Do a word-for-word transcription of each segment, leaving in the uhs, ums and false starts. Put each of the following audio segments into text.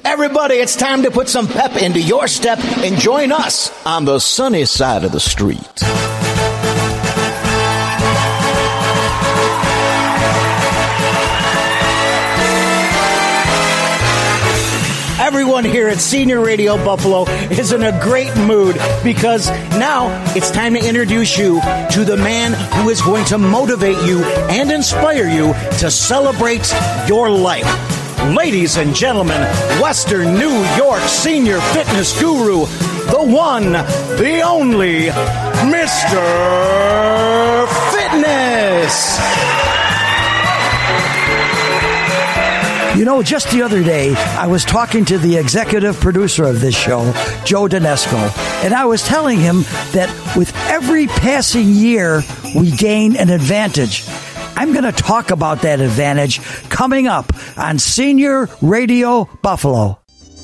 Everybody, it's time to put some pep into your step and join us on the sunny side of the street. Everyone here at Senior Radio Buffalo is in a great mood because now it's time to introduce you to the man who is going to motivate you and inspire you to celebrate your life. Ladies and gentlemen, Western New York senior fitness guru, the one, the only, Mister Fitness. You know, just the other day, I was talking to the executive producer of this show, Joe Donesco, and I was telling him that with every passing year, we gain an advantage. I'm going to talk about that advantage coming up on Senior Radio Buffalo.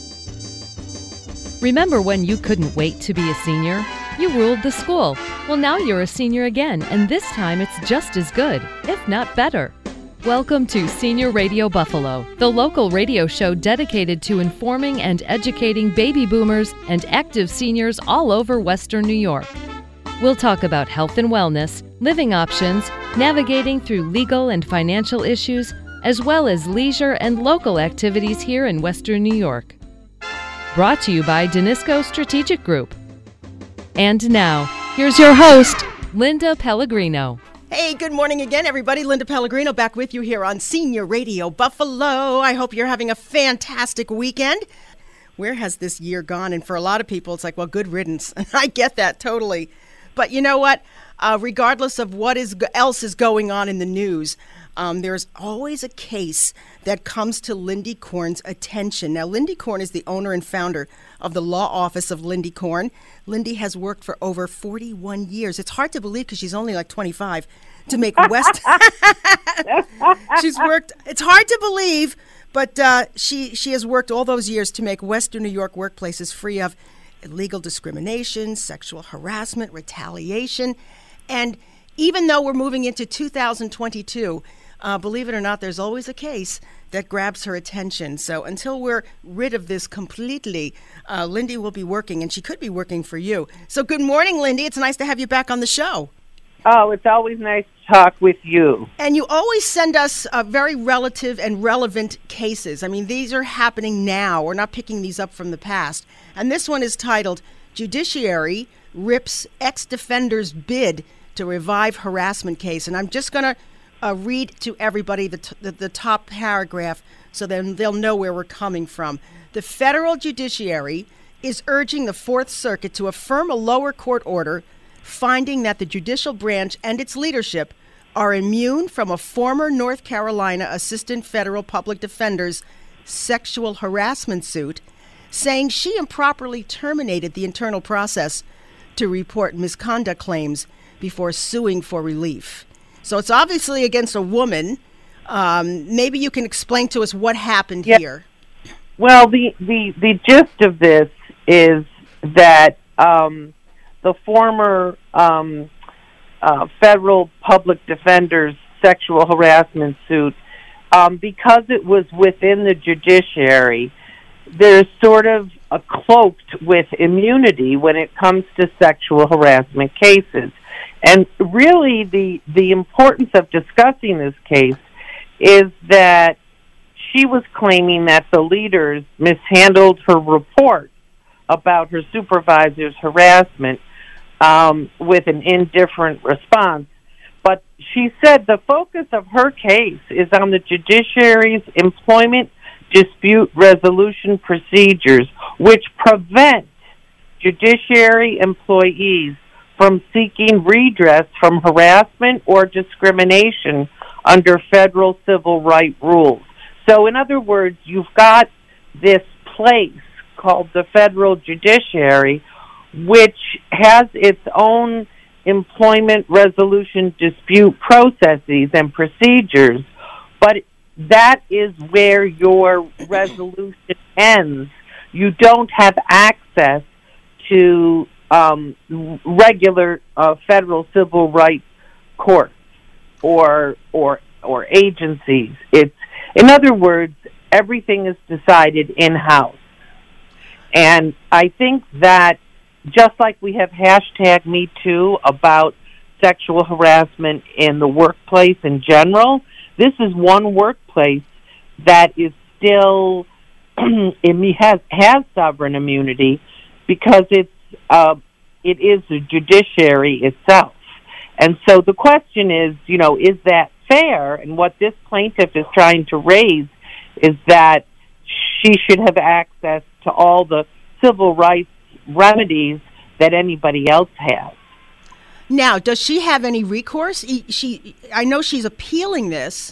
Remember when you couldn't wait to be a senior? You ruled the school. Well, now you're a senior again, and this time it's just as good, if not better. Welcome to Senior Radio Buffalo, the local radio show dedicated to informing and educating baby boomers and active seniors all over Western New York. We'll talk about health and wellness, living options, navigating through legal and financial issues, as well as leisure and local activities here in Western New York. Brought to you by Donesco Strategic Group. And now, here's your host, Linda Pellegrino. Hey, good morning again, everybody. Linda Pellegrino back with you here on Senior Radio Buffalo. I hope you're having a fantastic weekend. Where has this year gone? And for a lot of people, it's like, well, good riddance. And I get that totally. But you know what? Uh, regardless of what is else is going on in the news, um, there's always a case that comes to Lindy Korn's attention. Now, Lindy Korn is the owner and founder of the law office of Lindy Korn. Lindy has worked for over forty-one years. It's hard to believe because she's only like twenty-five to make West. She's worked. It's hard to believe, but uh, she she has worked all those years to make Western New York workplaces free of illegal discrimination, sexual harassment, retaliation, and even though we're moving into two thousand twenty-two, uh, believe it or not, there's always a case that grabs her attention. So until we're rid of this completely, uh, Lindy will be working, and she could be working for you. So good morning, Lindy. It's nice to have you back on the show. Oh, it's always nice to talk with you. And you always send us uh, very relative and relevant cases. I mean, these are happening now. We're not picking these up from the past. And this one is titled, Judiciary Rips Ex-Defender's Bid to Revive Harassment Case. And I'm just going to uh, read to everybody the, t- the, the top paragraph so then they'll know where we're coming from. The federal judiciary is urging the Fourth Circuit to affirm a lower court order finding that the judicial branch and its leadership are immune from a former North Carolina assistant federal public defender's sexual harassment suit, saying she improperly terminated the internal process to report misconduct claims before suing for relief. So it's obviously against a woman. Um, maybe you can explain to us what happened yeah. here. Well, the, the, the gist of this is that um, the former um, uh, federal public defender's sexual harassment suit, um, because it was within the judiciary, there's sort of a cloaked with immunity when it comes to sexual harassment cases. And really the, the importance of discussing this case is that she was claiming that the leaders mishandled her report about her supervisor's harassment um, with an indifferent response. But she said the focus of her case is on the judiciary's employment dispute resolution procedures, which prevent judiciary employees from seeking redress from harassment or discrimination under federal civil rights rules. So in other words, you've got this place called the federal judiciary, which has its own employment resolution dispute processes and procedures, but that is where your resolution ends. You don't have access to um, regular uh, federal civil rights courts or or or agencies. It's in other words, everything is decided in-house. And I think that just like we have hashtag Me Too about sexual harassment in the workplace in general, this is one workplace that is still it has has sovereign immunity because it's uh, it is the judiciary itself. And so the question is, you know, is that fair? And what this plaintiff is trying to raise is that she should have access to all the civil rights remedies that anybody else has. Now, does she have any recourse? She, I know she's appealing this,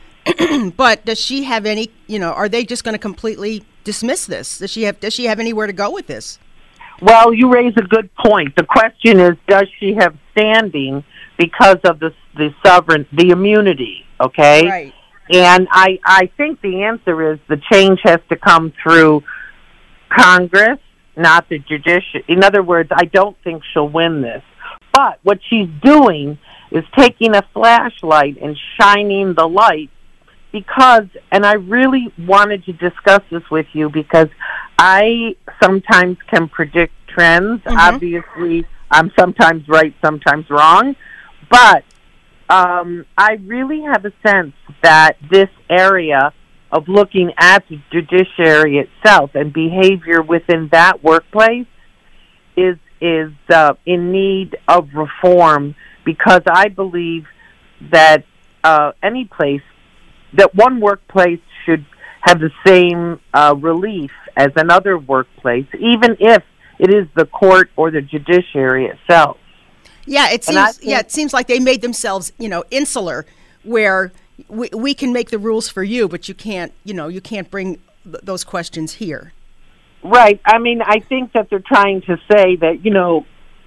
but does she have any, you know, are they just going to completely dismiss this? Does she have, does she have anywhere to go with this? Well, you raise a good point. The question is, does she have standing because of the the sovereign, the immunity, okay? Right. And I, I think the answer is the change has to come through Congress, not the judiciary. In other words, I don't think she'll win this. But what she's doing is taking a flashlight and shining the light because, and I really wanted to discuss this with you because I sometimes can predict trends. Mm-hmm. Obviously, I'm sometimes right, sometimes wrong. But um, I really have a sense that this area of looking at the judiciary itself and behavior within that workplace is is uh, in need of reform because I believe that uh, any place, that one workplace should have the same uh, relief as another workplace, even if it is the court or the judiciary itself. Yeah, it seems. Think, yeah, it seems like they made themselves, you know, insular, where we, we can make the rules for you, but you can't, you know, you can't bring th- those questions here. Right. I mean, I think that they're trying to say that, you know,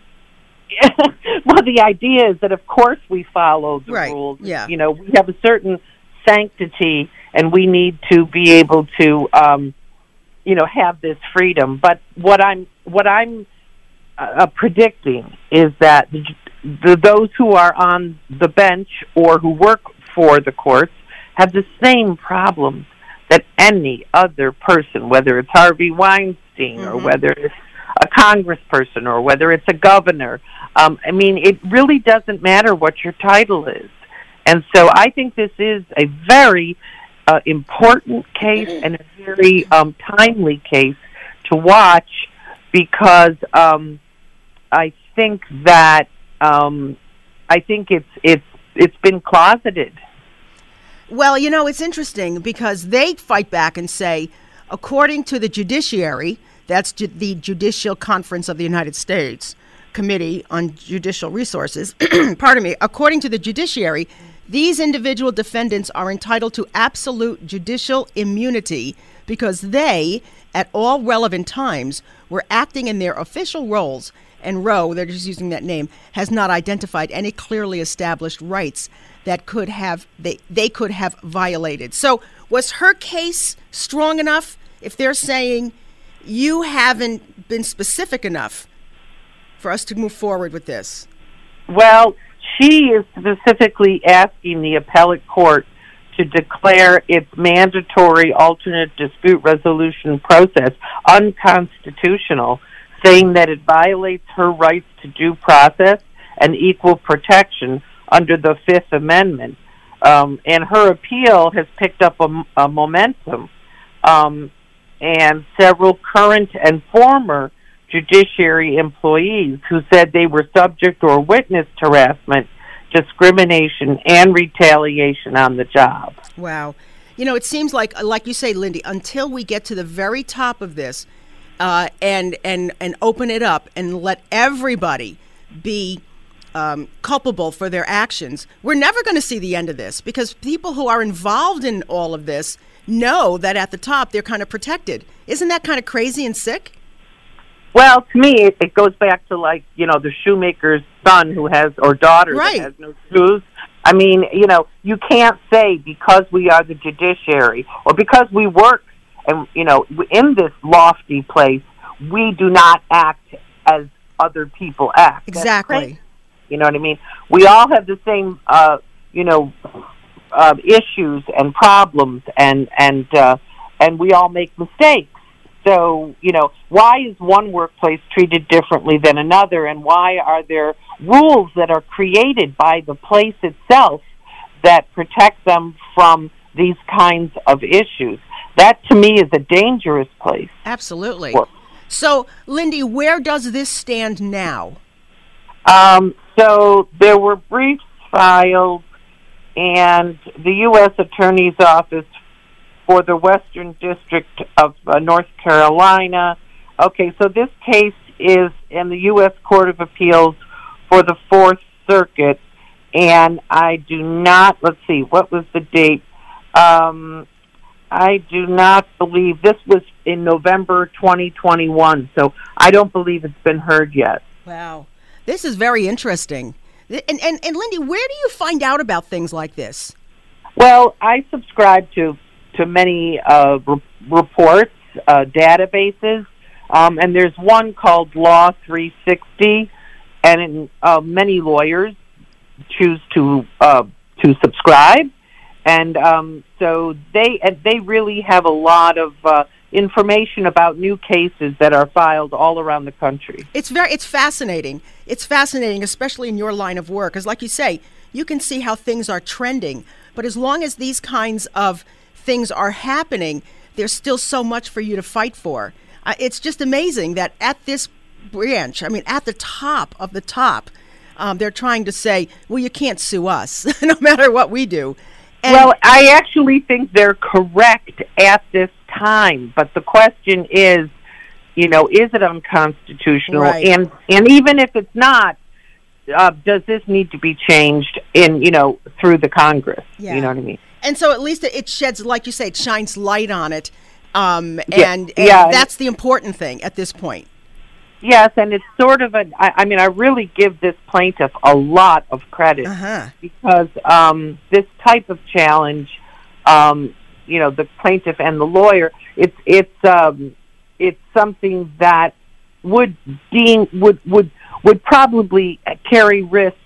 well, the idea is that, of course, we follow the right. rules. Yeah. You know, we have a certain sanctity, and we need to be able to, um, you know, have this freedom. But what I'm what I'm uh, predicting is that the, the, those who are on the bench or who work for the courts have the same problems that any other person, whether it's Harvey Weinstein mm-hmm. or whether it's a congressperson or whether it's a governor. Um, I mean, it really doesn't matter what your title is. And so I think this is a very uh, important case and a very um, timely case to watch because um, I think that um, I think it's it's it's been closeted. Well, you know, it's interesting because they fight back and say, according to the judiciary, that's ju- the Judicial Conference of the United States Committee on Judicial Resources, pardon me, according to the judiciary, these individual defendants are entitled to absolute judicial immunity because they, at all relevant times, were acting in their official roles, and Roe, they're just using that name, has not identified any clearly established rights that could have they, they could have violated. So was her case strong enough if they're saying you haven't been specific enough for us to move forward with this? Well, she is specifically asking the appellate court to declare its mandatory alternate dispute resolution process unconstitutional, saying that it violates her rights to due process and equal protection under the Fifth Amendment. Um, and her appeal has picked up a, a momentum. Um, and several current and former judiciary employees who said they were subject or witnessed harassment, discrimination, and retaliation on the job. Wow. You know, it seems like, like you say, Lindy, until we get to the very top of this uh, and, and, and open it up and let everybody be Um, culpable for their actions, we're never going to see the end of this because people who are involved in all of this know that at the top they're kind of protected. Isn't that kind of crazy and sick? Well, to me, it, it goes back to, like, you know, the shoemaker's son who has, or daughter right. that has no shoes. I mean, you know, you can't say because we are the judiciary or because we work and, you know, in this lofty place, we do not act as other people act. Exactly. You know what I mean? We all have the same, uh, you know, uh, issues and problems and and uh, and we all make mistakes. So, you know, why is one workplace treated differently than another, and why are there rules that are created by the place itself that protect them from these kinds of issues? That, to me, is a dangerous place. Absolutely. For- So, Lindy, where does this stand now? Um, so there were briefs filed, and the U S Attorney's Office for the Western District of uh, North Carolina. Okay, so this case is in the U S Court of Appeals for the Fourth Circuit, and I do not, let's see, what was the date? Um, I do not believe, this was in November twenty twenty-one, so I don't believe it's been heard yet. Wow. This is very interesting. And, and, and Lindy, where do you find out about things like this? Well, I subscribe to to many uh, re- reports, uh, databases, um, and there's one called Law three sixty, and uh, many lawyers choose to uh, to subscribe, and um, so they and they really have a lot of uh, information about new cases that are filed all around the country. It's very it's fascinating. It's fascinating, especially in your line of work, because like you say, you can see how things are trending, but as long as these kinds of things are happening, there's still so much for you to fight for. Uh, it's just amazing that at this branch, I mean, at the top of the top, um, they're trying to say, well, you can't sue us, no matter what we do. And well, I actually think they're correct at this time, but the question is, you know, is it unconstitutional? Right. And and even if it's not, uh, does this need to be changed in, you know, through the Congress? Yeah. You know what I mean? And so at least it sheds, like you say, it shines light on it. Um, Yeah, and, and yeah. that's the important thing at this point. Yes, and it's sort of a, I, I mean, I really give this plaintiff a lot of credit Uh-huh. because um, this type of challenge, um, you know, the plaintiff and the lawyer, it's it's um, it's something that would deem would would would probably carry risks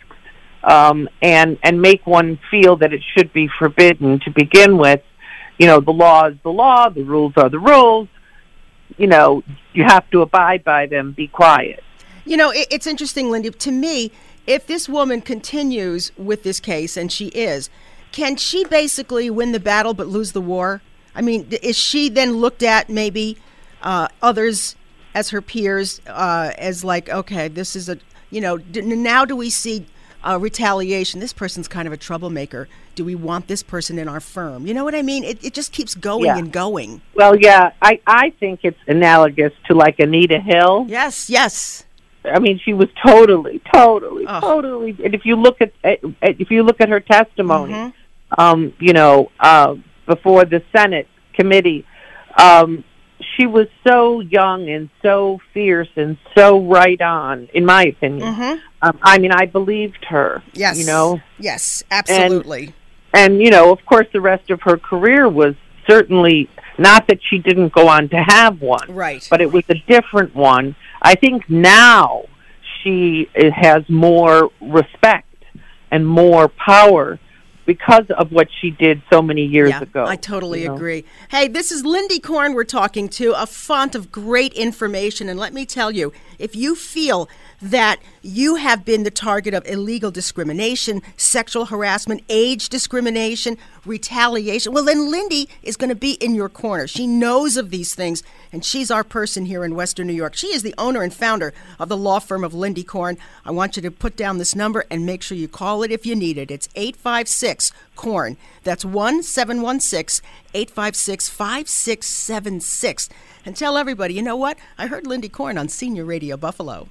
um, and and make one feel that it should be forbidden to begin with. You know, the law is the law, the rules are the rules. You know, you have to abide by them, be quiet. You know, it, it's interesting, Lindy. To me, if this woman continues with this case, and she is, can she basically win the battle but lose the war? I mean, is she then looked at maybe uh, others as her peers uh, as like, okay, this is a, you know, d- now do we see uh, retaliation? This person's kind of a troublemaker. Do we want this person in our firm? You know what I mean? It, it just keeps going Yeah. and going. Well, yeah, I, I think it's analogous to like Anita Hill. Yes, yes. I mean, she was totally, totally, Oh. totally. And if you look at, at if you look at her testimony, Mm-hmm. um, you know, uh, before the Senate committee, um, she was so young and so fierce and so right on, in my opinion. Mm-hmm. Um, I mean, I believed her. Yes. You know, Yes, absolutely. and you know, of course, the rest of her career was certainly not that she didn't go on to have one, Right. but it was a different one. I think now she has more respect and more power because of what she did so many years yeah, ago. I totally you know? agree. Hey, this is Lindy Korn we're talking to, a font of great information. And let me tell you, if you feel that you have been the target of illegal discrimination, sexual harassment, age discrimination, retaliation, well, then Lindy is going to be in your corner. She knows of these things, and she's our person here in Western New York. She is the owner and founder of the law firm of Lindy Korn. I want you to put down this number and make sure you call it if you need it. It's eight five six Korn. That's one seven one six, eight five six, five six seven six. And tell everybody, you know what? I heard Lindy Korn on Senior Radio Buffalo.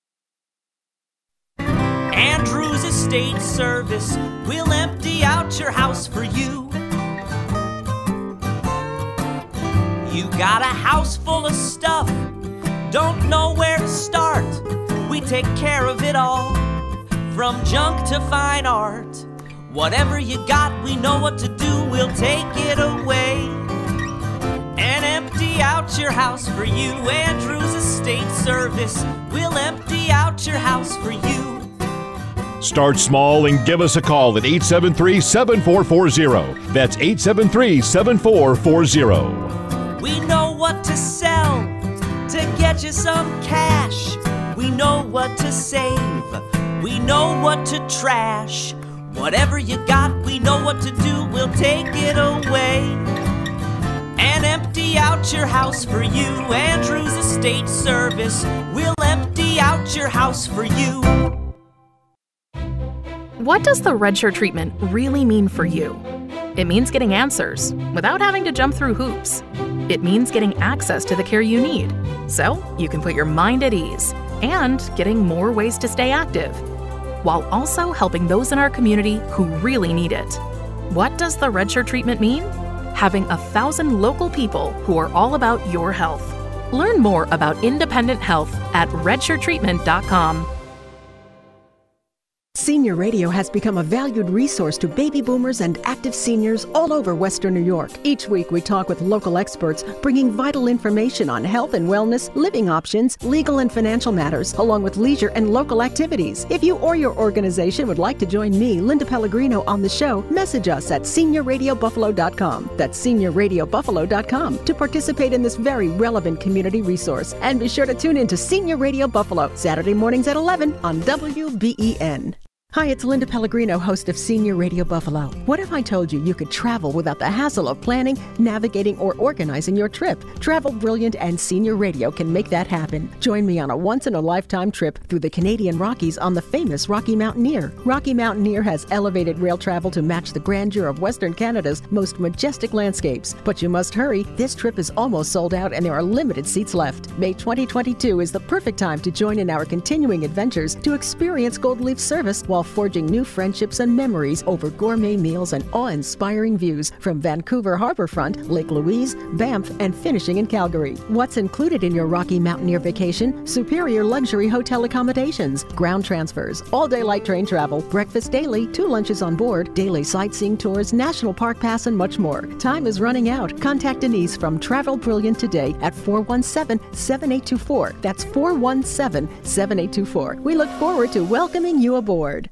Andrews Estate Service will empty out your house for you. You got a house full of stuff, don't know where to start. We take care of it all, from junk to fine art. Whatever you got, we know what to do, we'll take it away and empty out your house for you. Andrews Estate Service will empty out your house for you. Start small and give us a call at eight seven three, seven four four zero. That's eight seven three, seven four four zero. what to sell to get you some cash. We know what to save. We know what to trash. Whatever you got, we know what to do. We'll take it away and empty out your house for you. Andrew's Estate Service will empty out your house for you. What does the Red Shirt treatment really mean for you? It means getting answers without having to jump through hoops. It means getting access to the care you need, so you can put your mind at ease and getting more ways to stay active, while also helping those in our community who really need it. What does the Red Shirt treatment mean? Having a thousand local people who are all about your health. Learn more about independent health at red shirt treatment dot com. Senior Radio has become a valued resource to baby boomers and active seniors all over Western New York. Each week we talk with local experts, bringing vital information on health and wellness, living options, legal and financial matters, along with leisure and local activities. If you or your organization would like to join me, Linda Pellegrino, on the show, message us at senior radio buffalo dot com. That's senior radio buffalo dot com to participate in this very relevant community resource. And be sure to tune in to Senior Radio Buffalo, Saturday mornings at eleven on W B E N. Hi, it's Linda Pellegrino, host of Senior Radio Buffalo. What if I told you you could travel without the hassle of planning, navigating, or organizing your trip? Travel Brilliant and Senior Radio can make that happen. Join me on a once-in-a-lifetime trip through the Canadian Rockies on the famous Rocky Mountaineer. Rocky Mountaineer has elevated rail travel to match the grandeur of Western Canada's most majestic landscapes. But you must hurry. This trip is almost sold out and there are limited seats left. May twenty twenty-two is the perfect time to join in our continuing adventures to experience Gold Leaf service while forging new friendships and memories over gourmet meals and awe-inspiring views from Vancouver Harbourfront, Lake Louise, Banff, and finishing in Calgary. What's included in your Rocky Mountaineer vacation? Superior luxury hotel accommodations, ground transfers, all-day light train travel, breakfast daily, two lunches on board, daily sightseeing tours, national park pass, and much more. Time is running out. Contact Denise from Travel Brilliant today at four one seven, seven eight two four. That's four one seven, seven eight two four. We look forward to welcoming you aboard.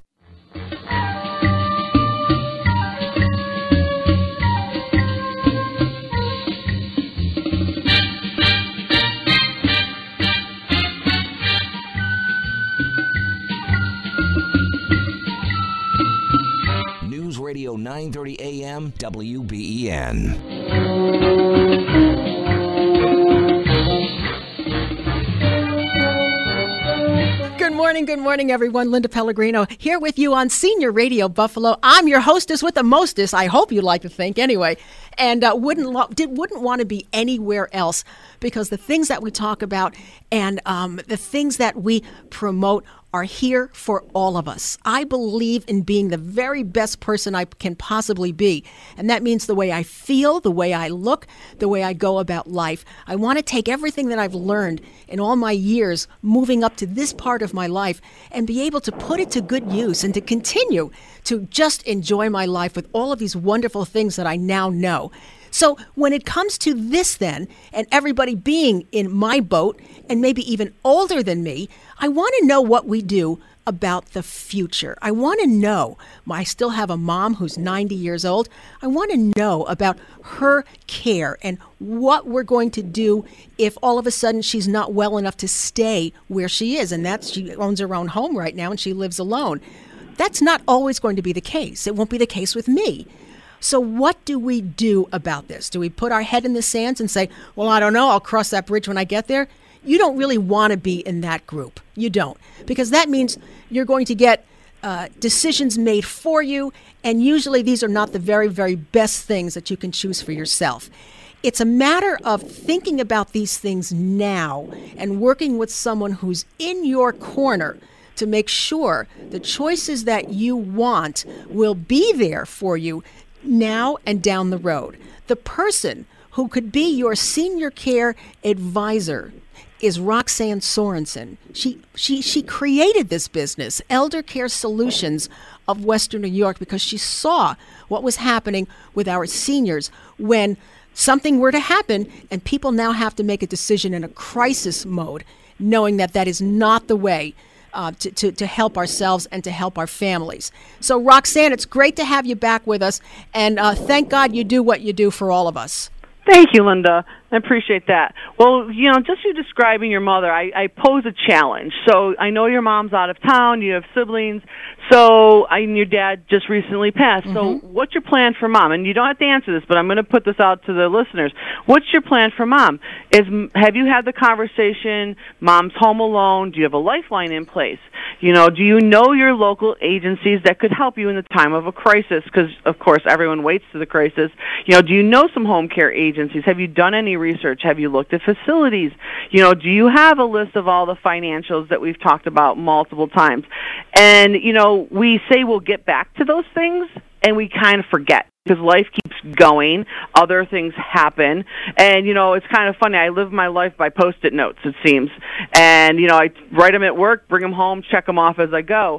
News Radio nine thirty A M W B E N. Good morning, good morning, everyone. Linda Pellegrino here with you on Senior Radio Buffalo. I'm your hostess with the mostest. I hope you like to think anyway, and uh, wouldn't lo- did, wouldn't want to be anywhere else because the things that we talk about and um, the things that we promote are here for all of us. I believe in being the very best person I can possibly be. And that means the way I feel, the way I look, the way I go about life. I want to take everything that I've learned in all my years moving up to this part of my life and be able to put it to good use and to continue to just enjoy my life with all of these wonderful things that I now know. So when it comes to this then, and everybody being in my boat and maybe even older than me, I want to know what we do about the future. I want to know, I still have a mom who's ninety years old. I want to know about her care and what we're going to do if all of a sudden she's not well enough to stay where she is. And that's, she owns her own home right now and she lives alone. That's not always going to be the case. It won't be the case with me. So what do we do about this? Do we put our head in the sands and say, well, I don't know, I'll cross that bridge when I get there? You don't really want to be in that group. You don't. Because that means you're going to get uh, decisions made for you, and usually these are not the very, very best things that you can choose for yourself. It's a matter of thinking about these things now and working with someone who's in your corner to make sure the choices that you want will be there for you now and down the road. The person who could be your senior care advisor is Roxanne Sorensen. She she she created this business, Elder Care Solutions of Western New York, because she saw what was happening with our seniors when something were to happen and people now have to make a decision in a crisis mode, knowing that that is not the way Uh, to, to, to help ourselves and to help our families. So, Roxanne, it's great to have you back with us, and uh, thank God you do what you do for all of us. Thank you, Linda. I appreciate that. Well, you know, just you describing your mother, I, I pose a challenge. So I know your mom's out of town, you have siblings, so I, and your dad just recently passed. Mm-hmm. So what's your plan for mom? And you don't have to answer this, but I'm going to put this out to the listeners. What's your plan for mom? Is Have you had the conversation, mom's home alone, do you have a lifeline in place? You know, do you know your local agencies that could help you in the time of a crisis? Because, of course, everyone waits to the crisis. You know, do you know some home care agencies? Have you done any research? Have you looked at facilities? You know, do you have a list of all the financials that we've talked about multiple times? And, you know, we say we'll get back to those things, and we kind of forget. Because life keeps going, other things happen, and, you know, it's kind of funny. I live my life by Post-it notes, it seems, and, you know, I write them at work, bring them home, check them off as I go,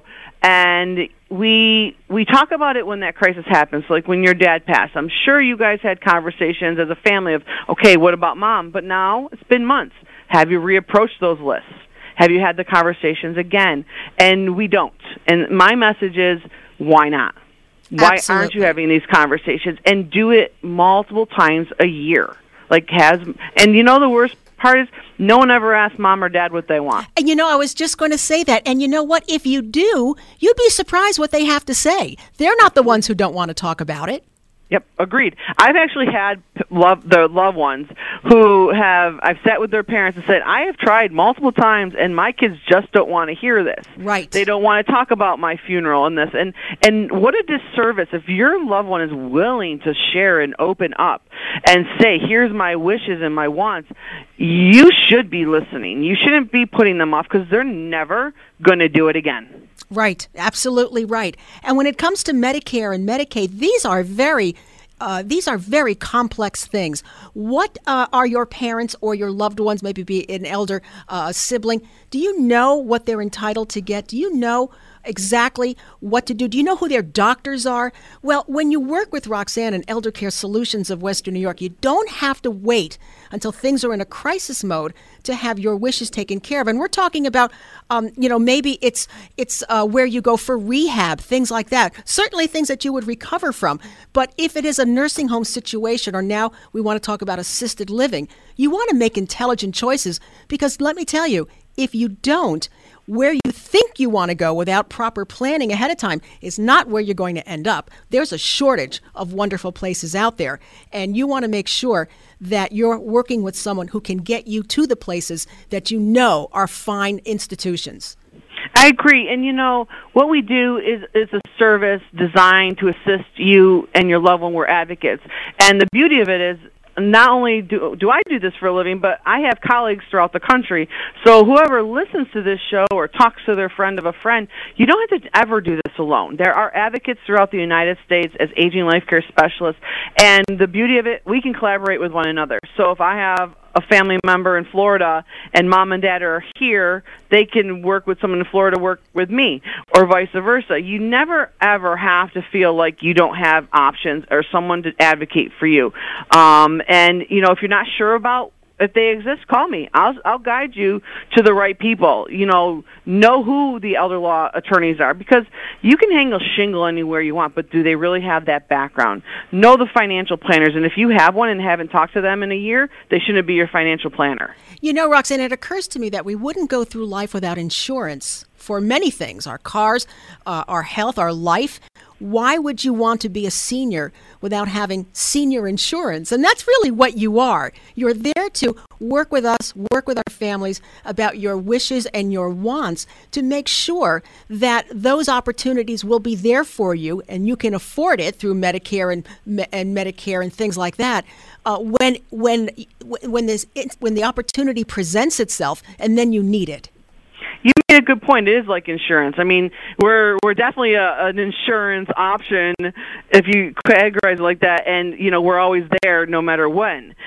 and we we talk about it when that crisis happens, like when your dad passed. I'm sure you guys had conversations as a family of, okay, what about mom? But now it's been months. Have you reapproached those lists? Have you had the conversations again? And we don't. And my message is, why not? Why Absolutely. Aren't you having these conversations? And do it multiple times a year. Like has, and you know the worst part is no one ever asks mom or dad what they want. And you know, I was just going to say that. And you know what? If you do, you'd be surprised what they have to say. They're not the ones who don't want to talk about it. Yep, agreed. I've actually had love the loved ones who have, I've sat with their parents and said, I have tried multiple times and my kids just don't want to hear this. Right. They don't want to talk about my funeral and this. And, and what a disservice if your loved one is willing to share and open up and say, here's my wishes and my wants. You should be listening. You shouldn't be putting them off because they're never going to do it again. Right, absolutely right. And when it comes to Medicare and Medicaid, these are very, uh, these are very complex things. What uh, are your parents or your loved ones, maybe be an elder uh, sibling? Do you know what they're entitled to get? Do you know exactly what to do? Do you know who their doctors are? Well, when you work with Roxanne and Elder Care Solutions of Western New York, you don't have to wait until things are in a crisis mode to have your wishes taken care of. And we're talking about, um, you know, maybe it's it's uh, where you go for rehab, things like that. Certainly things that you would recover from. But if it is a nursing home situation, or now we want to talk about assisted living, you want to make intelligent choices because let me tell you, if you don't, where you think you want to go without proper planning ahead of time is not where you're going to end up. There's a shortage of wonderful places out there, and you want to make sure that you're working with someone who can get you to the places that you know are fine institutions. I agree. And, you know, what we do is, is a service designed to assist you and your loved one. We're advocates. And the beauty of it is, not only do, do I do this for a living, but I have colleagues throughout the country. So whoever listens to this show or talks to their friend of a friend, you don't have to ever do this alone. There are advocates throughout the United States as aging life care specialists, and the beauty of it, we can collaborate with one another. So if I have a family member in Florida and mom and dad are here, they can work with someone in Florida work with me, or vice versa. You never, ever have to feel like you don't have options or someone to advocate for you. Um, and, you know, if you're not sure about if they exist, call me. I'll I'll guide you to the right people. You know, know who the elder law attorneys are, because you can hang a shingle anywhere you want, but do they really have that background? Know the financial planners, and if you have one and haven't talked to them in a year, they shouldn't be your financial planner. You know, Roxanne, it occurs to me that we wouldn't go through life without insurance for many things, our cars, uh, our health, our life. Why would you want to be a senior without having senior insurance? And that's really what you are. You're there to work with us, work with our families about your wishes and your wants to make sure that those opportunities will be there for you and you can afford it through Medicare and and Medicare and things like that. Uh, when when when this when the opportunity presents itself and then you need it. You made a good point. It is like insurance. I mean, we're we're definitely a, an insurance option if you categorize it like that, and you know we're always there no matter when.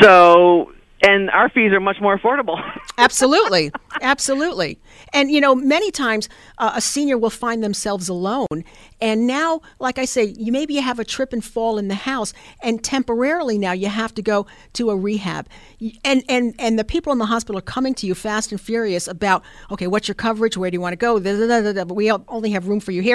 So, and our fees are much more affordable. Absolutely, absolutely. And you know, many times uh, a senior will find themselves alone, and now, like I say, you maybe you have a trip and fall in the house, and temporarily now you have to go to a rehab, and and and the people in the hospital are coming to you fast and furious about, okay, what's your coverage? Where do you want to go? But we only have room for you here.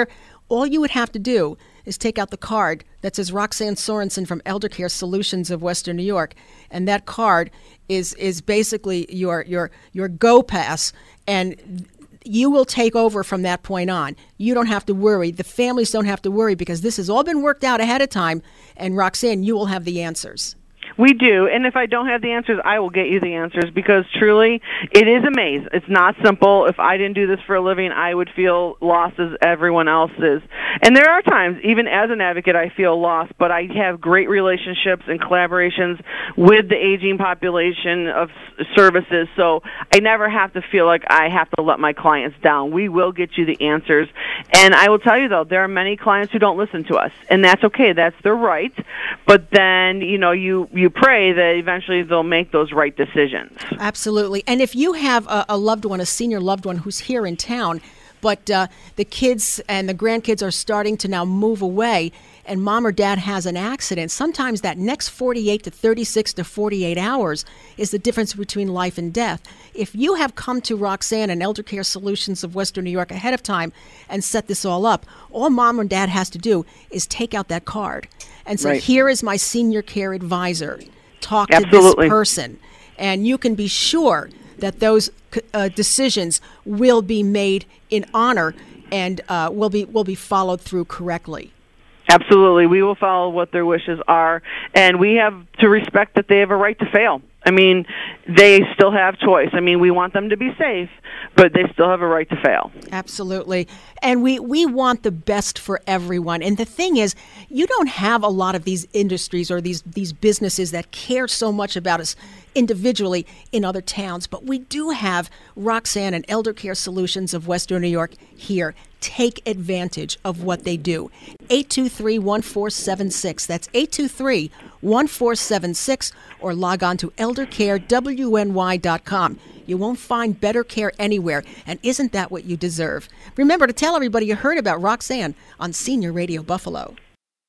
All you would have to do is take out the card that says Roxanne Sorensen from Elder Care Solutions of Western New York, and that card is is basically your your your Go Pass, and you will take over from that point on. You don't have to worry. The families don't have to worry because this has all been worked out ahead of time, and Roxanne, you will have the answers. We do, and if I don't have the answers, I will get you the answers because truly, it is a maze. It's not simple. If I didn't do this for a living, I would feel lost as everyone else is. And there are times, even as an advocate, I feel lost, but I have great relationships and collaborations with the aging population of services, so I never have to feel like I have to let my clients down. We will get you the answers. And I will tell you, though, there are many clients who don't listen to us, and that's okay. That's their right. But then, you know, you, you pray that eventually they'll make those right decisions. Absolutely. And if you have a, a loved one, a senior loved one who's here in town, but uh, the kids and the grandkids are starting to now move away, and mom or dad has an accident, sometimes that next forty-eight to thirty-six to forty-eight hours is the difference between life and death. If you have come to Roxanne and Elder Care Solutions of Western New York ahead of time and set this all up, all mom or dad has to do is take out that card and say, right. Here is my senior care advisor. Talk Absolutely. to this person. And you can be sure that those uh, decisions will be made in honor and uh, will be will be followed through correctly. Absolutely. We will follow what their wishes are, and we have to respect that they have a right to fail. I mean, they still have choice. I mean, we want them to be safe, but they still have a right to fail. Absolutely. And we, we want the best for everyone. And the thing is, you don't have a lot of these industries or these, these businesses that care so much about us individually in other towns. But we do have Roxanne and Elder Care Solutions of Western New York here. Take advantage of what they do. eight two three, one four seven six. That's eight two three, one four seven six. Or log on to elder care w n y dot com. You won't find better care anywhere. And isn't that what you deserve? Remember to tell everybody you heard about Roxanne on Senior Radio Buffalo.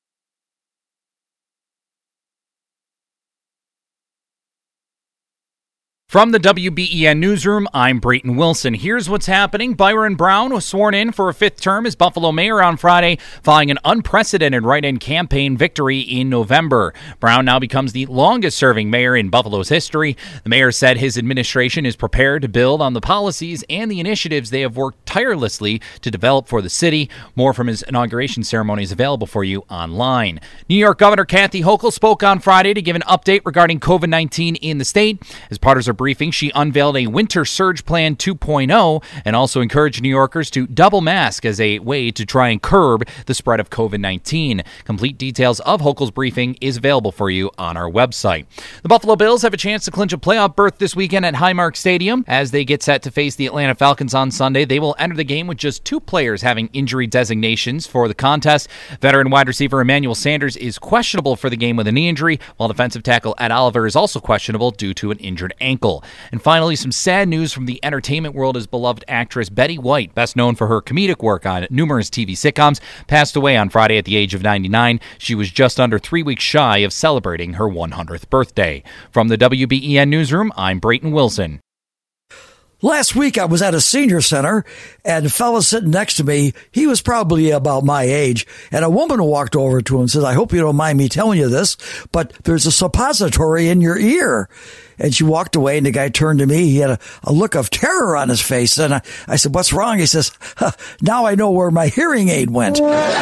From the W B E N Newsroom, I'm Brayton Wilson. Here's what's happening. Byron Brown was sworn in for a fifth term as Buffalo mayor on Friday following an unprecedented write-in campaign victory in November. Brown now becomes the longest-serving mayor in Buffalo's history. The mayor said his administration is prepared to build on the policies and the initiatives they have worked tirelessly to develop for the city. More from his inauguration ceremony is available for you online. New York Governor Kathy Hochul spoke on Friday to give an update regarding covid nineteen in the state. As part of her briefing, she unveiled a winter surge plan two point oh and also encouraged New Yorkers to double mask as a way to try and curb the spread of covid nineteen. Complete details of Hochul's briefing is available for you on our website. The Buffalo Bills have a chance to clinch a playoff berth this weekend at Highmark Stadium. As they get set to face the Atlanta Falcons on Sunday, they will enter the game with just two players having injury designations for the contest. Veteran wide receiver Emmanuel Sanders is questionable for the game with a knee injury, while defensive tackle Ed Oliver is also questionable due to an injured ankle. And finally, some sad news from the entertainment world as beloved actress Betty White, best known for her comedic work on numerous T V sitcoms, passed away on Friday at the age of ninety-nine. She was just under three weeks shy of celebrating her one hundredth birthday. From the W B E N Newsroom, I'm Brayton Wilson. Last week I was at a senior center, and the fellow sitting next to me, he was probably about my age, and a woman walked over to him and says, I hope you don't mind me telling you this, but there's a suppository in your ear. And she walked away, and the guy turned to me. He had a, a look of terror on his face. And I, I said, what's wrong? He says, huh, now I know where my hearing aid went.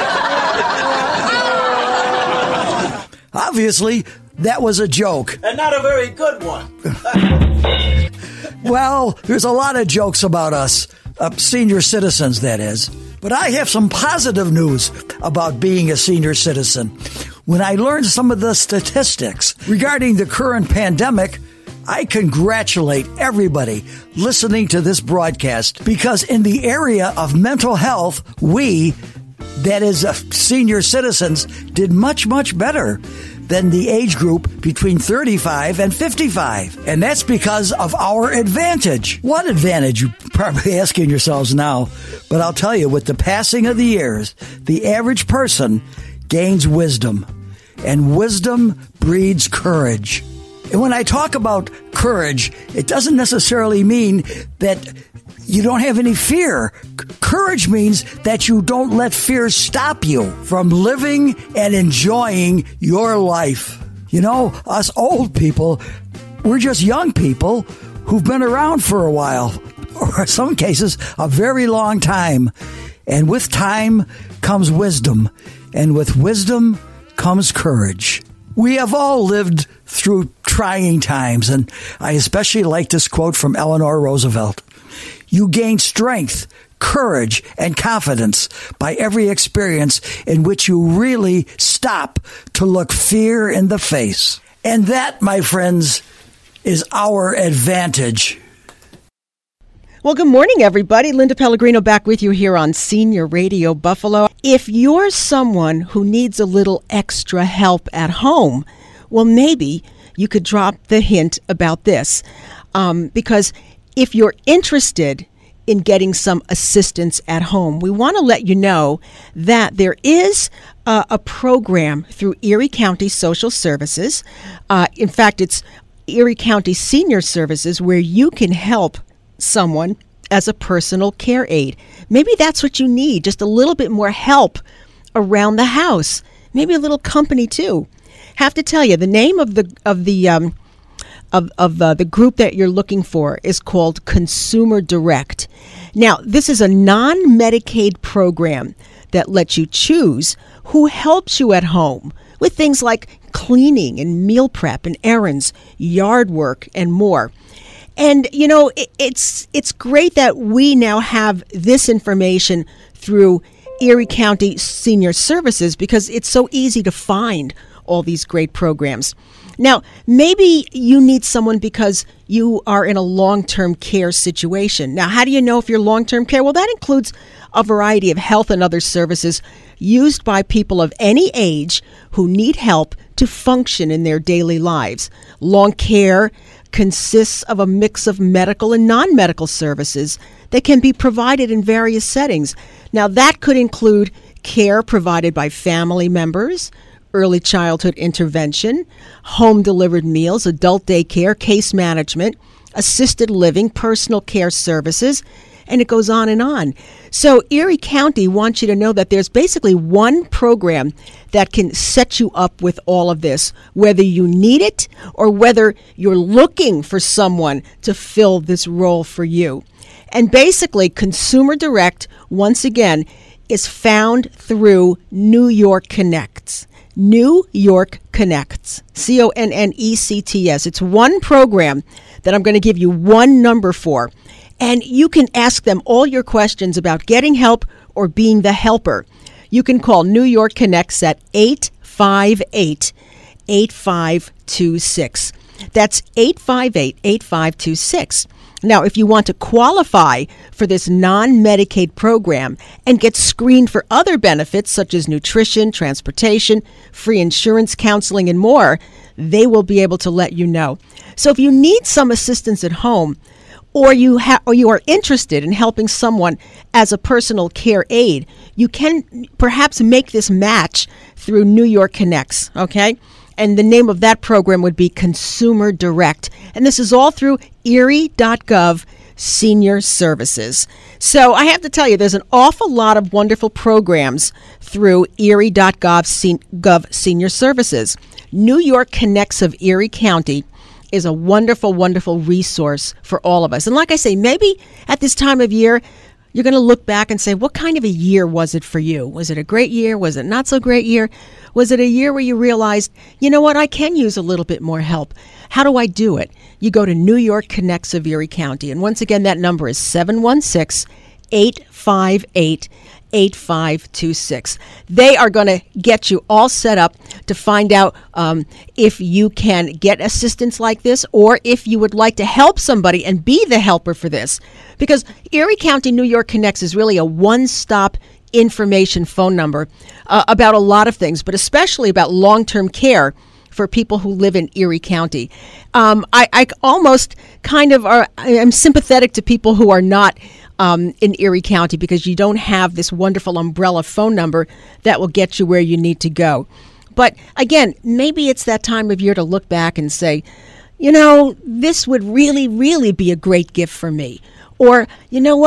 Obviously, that was a joke. And not a very good one. Well, there's a lot of jokes about us, uh, senior citizens, that is. But I have some positive news about being a senior citizen. When I learned some of the statistics regarding the current pandemic, I congratulate everybody listening to this broadcast, because in the area of mental health, we, that is uh, senior citizens, did much, much better than the age group between thirty-five and fifty-five. And that's because of our advantage. What advantage? You're probably asking yourselves now. But I'll tell you, with the passing of the years, the average person gains wisdom. And wisdom breeds courage. And when I talk about courage, it doesn't necessarily mean that you don't have any fear. C- Courage means that you don't let fear stop you from living and enjoying your life. You know, us old people, we're just young people who've been around for a while, or in some cases, a very long time. And with time comes wisdom, and with wisdom comes courage. We have all lived through trying times, and I especially like this quote from Eleanor Roosevelt. You gain strength, courage, and confidence by every experience in which you really stop to look fear in the face. And that, my friends, is our advantage. Well, good morning, everybody. Linda Pellegrino back with you here on Senior Radio Buffalo. If you're someone who needs a little extra help at home, well, maybe you could drop the hint about this. Um, because if you're interested in getting some assistance at home, we want to let you know that there is uh, a program through Erie County Social Services. Uh, in fact, it's Erie County Senior Services, where you can help someone as a personal care aide. Maybe that's what you need, just a little bit more help around the house. Maybe a little company too. Have to tell you, the name of the of the um, of of uh, the group that you're looking for is called Consumer Direct. Now, this is a non-Medicaid program that lets you choose who helps you at home with things like cleaning and meal prep and errands, yard work, and more. And, you know, it, it's it's great that we now have this information through Erie County Senior Services because it's so easy to find all these great programs. Now, maybe you need someone because you are in a long-term care situation. Now, how do you know if you're long-term care? Well, that includes a variety of health and other services used by people of any age who need help to function in their daily lives. Long care consists of a mix of medical and non-medical services that can be provided in various settings. Now, that could include care provided by family members, early childhood intervention, home-delivered meals, adult daycare, case management, assisted living, personal care services, and it goes on and on. So Erie County wants you to know that there's basically one program that can set you up with all of this, whether you need it or whether you're looking for someone to fill this role for you. And basically, Consumer Direct, once again, is found through New York Connects. New York Connects, C O N N E C T S. It's one program that I'm going to give you one number for. And you can ask them all your questions about getting help or being the helper. You can call New York Connects at eight five eight, eight five two six. That's eight five eight, eight five two six. Now, if you want to qualify for this non-Medicaid program and get screened for other benefits such as nutrition, transportation, free insurance counseling, and more, they will be able to let you know. So if you need some assistance at home, or you ha- or you are interested in helping someone as a personal care aide, you can perhaps make this match through New York Connects, okay? And the name of that program would be Consumer Direct. And this is all through erie dot gov Senior Services. So I have to tell you, there's an awful lot of wonderful programs through erie dot gov Senior Services. New York Connects of Erie County is a wonderful, wonderful resource for all of us. And like I say, maybe at this time of year, you're going to look back and say, what kind of a year was it for you? Was it a great year? Was it not so great year? Was it a year where you realized, you know what, I can use a little bit more help? How do I do it? You go to New York Connects of Erie County. And once again, that number is seven one six, eight five eight, eight five two six. They are going to get you all set up to find out um, if you can get assistance like this or if you would like to help somebody and be the helper for this. Because Erie County New York Connects is really a one-stop information phone number uh, about a lot of things, but especially about long-term care for people who live in Erie County. Um, I, I almost kind of are, I'm sympathetic to people who are not um, in Erie County because you don't have this wonderful umbrella phone number that will get you where you need to go. But again, maybe it's that time of year to look back and say, you know, this would really, really be a great gift for me. Or, you know what?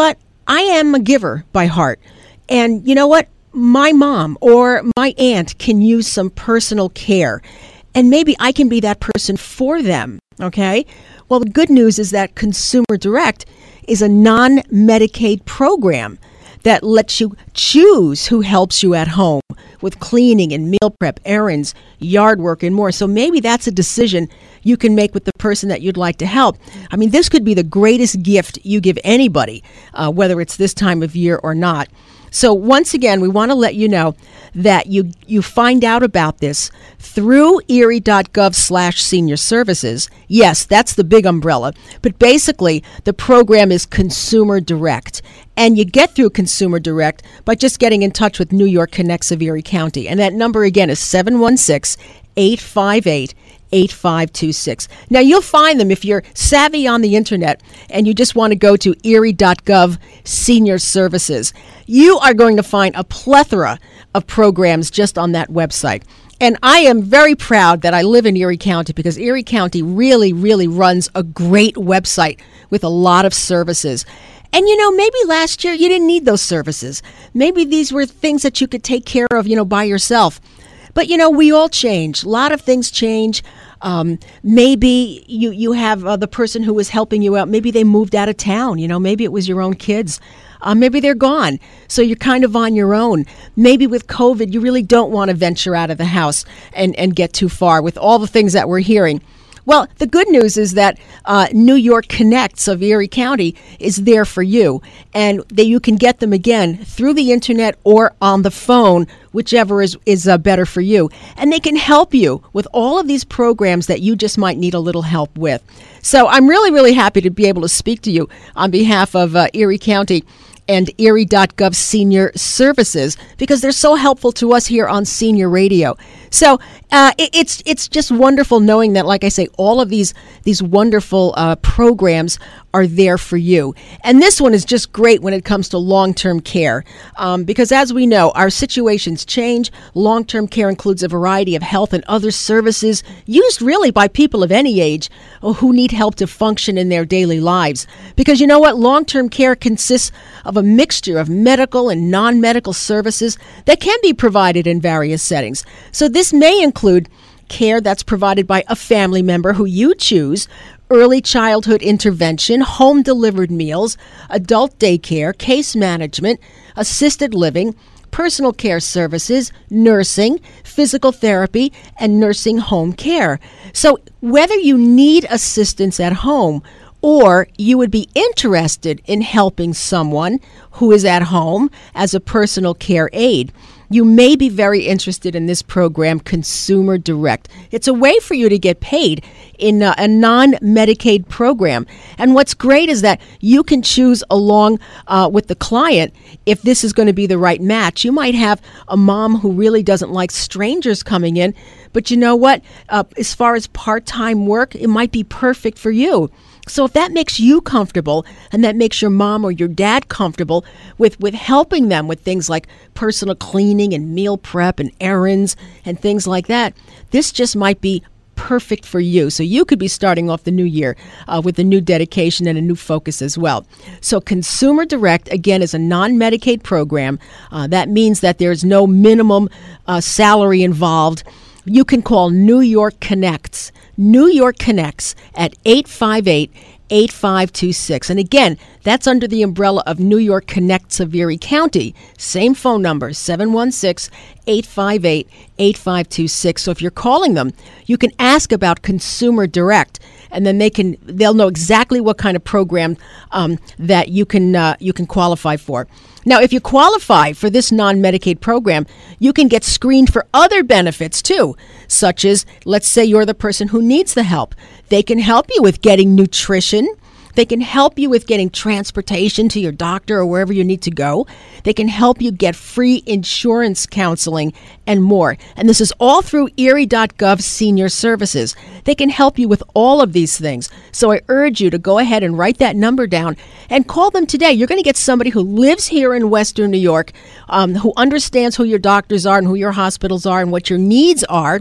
I am a giver by heart. And you know what? My mom or my aunt can use some personal care. And maybe I can be that person for them. Okay? Well, the good news is that Consumer Direct is a non-Medicaid program that lets you choose who helps you at home with cleaning and meal prep, errands, yard work, and more. So maybe that's a decision you can make with the person that you'd like to help. I mean, this could be the greatest gift you give anybody, uh, whether it's this time of year or not. So once again, we want to let you know that you you find out about this through erie.gov slash senior services. Yes, that's the big umbrella. But basically, the program is Consumer Direct. And you get through Consumer Direct by just getting in touch with New York Connects of Erie County. And that number again is seven one six, eight five eight, eight five two six. Now, you'll find them if you're savvy on the internet and you just want to go to erie.gov senior services. You are going to find a plethora of programs just on that website. And I am very proud that I live in Erie County because Erie County really, really runs a great website with a lot of services. And, you know, maybe last year you didn't need those services. Maybe these were things that you could take care of, you know, by yourself. But, you know, we all change. A lot of things change. Um, maybe you, you have uh, the person who was helping you out. Maybe they moved out of town. You know, maybe it was your own kids. Uh, maybe they're gone. So you're kind of on your own. Maybe with COVID, you really don't want to venture out of the house and, and get too far with all the things that we're hearing. Well, the good news is that uh, New York Connects of Erie County is there for you, and that you can get them again through the internet or on the phone, whichever is, is uh, better for you. And they can help you with all of these programs that you just might need a little help with. So I'm really, really happy to be able to speak to you on behalf of uh, Erie County and erie.gov senior services because they're so helpful to us here on Senior Radio. So uh, it, it's it's just wonderful knowing that, like I say, all of these these wonderful uh, programs are there for you. And this one is just great when it comes to long-term care um, because, as we know, our situations change. Long-term care includes a variety of health and other services used really by people of any age who need help to function in their daily lives. Because you know what? Long-term care consists of a mixture of medical and non-medical services that can be provided in various settings. So this may include care that's provided by a family member who you choose, early childhood intervention, home-delivered meals, adult daycare, case management, assisted living, personal care services, nursing, physical therapy, and nursing home care. So whether you need assistance at home or you would be interested in helping someone who is at home as a personal care aide, you may be very interested in this program, Consumer Direct. It's a way for you to get paid in a, a non-Medicaid program. And what's great is that you can choose along uh, with the client if this is going to be the right match. You might have a mom who really doesn't like strangers coming in, but you know what? Uh, as far as part-time work, it might be perfect for you. So if that makes you comfortable and that makes your mom or your dad comfortable with, with helping them with things like personal cleaning and meal prep and errands and things like that, this just might be perfect for you. So you could be starting off the new year uh, with a new dedication and a new focus as well. So Consumer Direct, again, is a non-Medicaid program. Uh, that means that there's no minimum uh, salary involved. You can call New York Connects, New York Connects at eight five eight, eight five two six. And again, that's under the umbrella of New York Connects of Erie County. Same phone number, seven one six, eight five eight, eight five two six. So if you're calling them, you can ask about Consumer Direct, and then they can they'll know exactly what kind of program um, that you can uh, you can qualify for. Now, if you qualify for this non-Medicaid program, you can get screened for other benefits too, such as, let's say you're the person who needs the help. They can help you with getting nutrition. They can help you with getting transportation to your doctor or wherever you need to go. They can help you get free insurance counseling and more. And this is all through erie.gov senior services. They can help you with all of these things. So I urge you to go ahead and write that number down and call them today. You're going to get somebody who lives here in Western New York, um, who understands who your doctors are and who your hospitals are and what your needs are.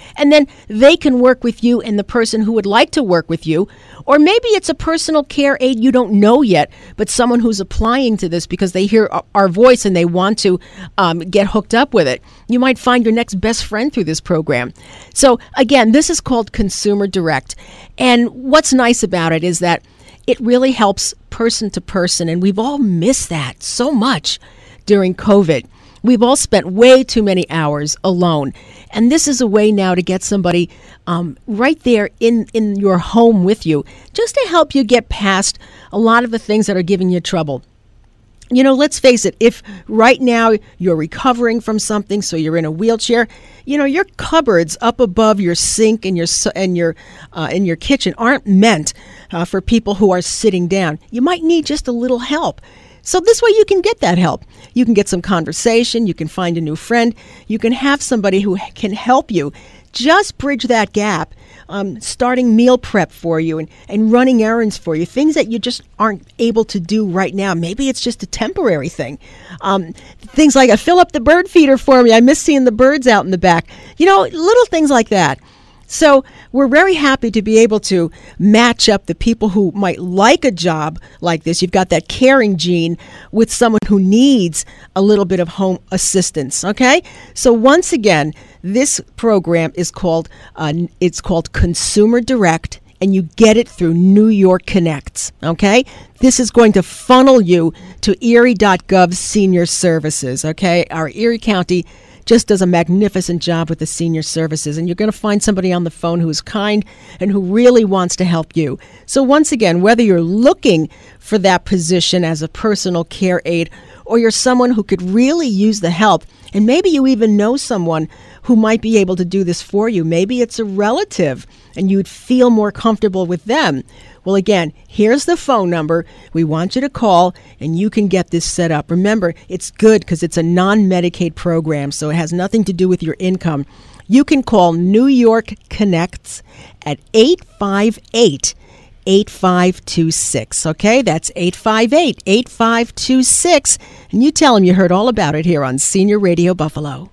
And then they can work with you and the person who would like to work with you. Or maybe it's a personal care aide you don't know yet, but someone who's applying to this because they hear our voice and they want to um, get hooked up with it. You might find your next best friend through this program. So again, this is called Consumer Direct. And what's nice about it is that it really helps person to person. And we've all missed that so much during COVID. We've all spent way too many hours alone. And this is a way now to get somebody um, right there in, in your home with you, just to help you get past a lot of the things that are giving you trouble. You know, let's face it, if right now you're recovering from something, so you're in a wheelchair, you know, your cupboards up above your sink and your and your uh, in your kitchen aren't meant uh, for people who are sitting down. You might need just a little help. So this way you can get that help. You can get some conversation. You can find a new friend. You can have somebody who can help you just bridge that gap, um, starting meal prep for you and, and running errands for you, things that you just aren't able to do right now. Maybe it's just a temporary thing. Um, things like, fill up the bird feeder for me. I miss seeing the birds out in the back. You know, little things like that. So we're very happy to be able to match up the people who might like a job like this. You've got that caring gene with someone who needs a little bit of home assistance. Okay. So once again, this program is called uh, it's called Consumer Direct, and you get it through New York Connects. Okay. This is going to funnel you to Erie dot gov Senior Services. Okay. Our Erie County just does a magnificent job with the senior services, and you're going to find somebody on the phone who's kind and who really wants to help you. So once again, whether you're looking for that position as a personal care aide or you're someone who could really use the help, and maybe you even know someone who might be able to do this for you. Maybe it's a relative and you'd feel more comfortable with them. Well, again, here's the phone number. We want you to call, and you can get this set up. Remember, it's good because it's a non-Medicaid program, so it has nothing to do with your income. You can call New York Connects at eight five eight, eight five two six. Okay, that's eight five eight, eight five two six. And you tell them you heard all about it here on Senior Radio Buffalo.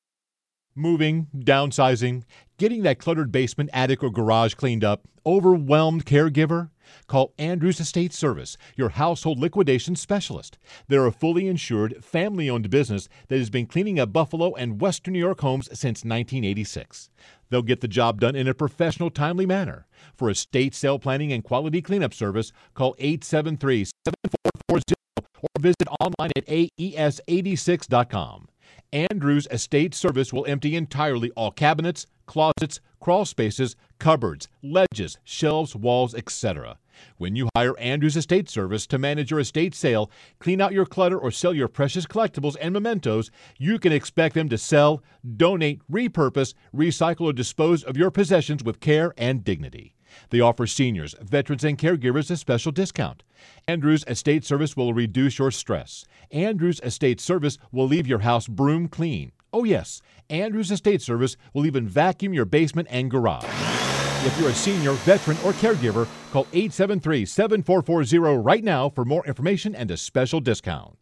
Moving, downsizing, getting that cluttered basement, attic, or garage cleaned up, overwhelmed caregiver? Call Andrews Estate Service, your household liquidation specialist. They're a fully insured, family-owned business that has been cleaning up Buffalo and Western New York homes since nineteen eighty-six. They'll get the job done in a professional, timely manner. For estate sale planning and quality cleanup service, call eight seven three, seven four four zero or visit online at A E S eighty-six dot com. Andrews Estate Service will empty entirely all cabinets, closets, crawl spaces, cupboards, ledges, shelves, walls, et cetera. When you hire Andrews Estate Service to manage your estate sale, clean out your clutter, or sell your precious collectibles and mementos, you can expect them to sell, donate, repurpose, recycle, or dispose of your possessions with care and dignity. They offer seniors, veterans, and caregivers a special discount. Andrews Estate Service will reduce your stress. Andrews Estate Service will leave your house broom clean. Oh yes, Andrews Estate Service will even vacuum your basement and garage. If you're a senior, veteran, or caregiver, call eight seven three, seven four four zero right now for more information and a special discount.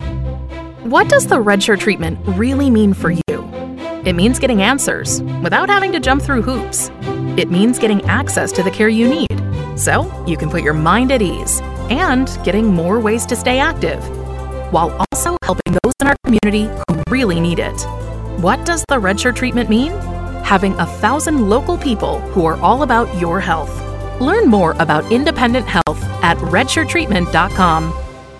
What does the Red Shirt treatment really mean for you? It means getting answers without having to jump through hoops. It means getting access to the care you need, so you can put your mind at ease, and getting more ways to stay active, while also helping those in our community who really need it. What does the Red Shirt treatment mean? Having a thousand local people who are all about your health. Learn more about independent health at red shirt treatment dot com.